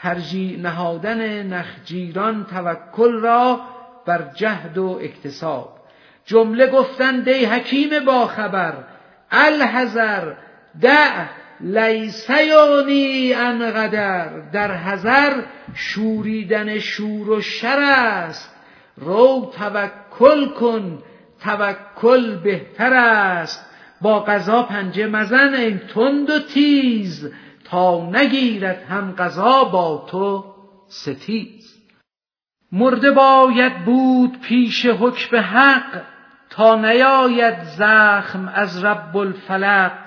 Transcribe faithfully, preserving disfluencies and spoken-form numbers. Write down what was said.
ترجیع نهادن نخجیران توکل را بر جهد و اکتساب. جمله گفتند ای حکیم با خبر، الحذر دع لیس یعنی ان قدر. در حذر شوریدن شور و شر است، رو توکل کن توکل بهتر است. با قضا پنجه مزن ای تند و تیز، تا نگیرد هم قضا با تو ستیز. مرده باید بود پیش حکم حق، تا نیاید زخم از رب الفلق.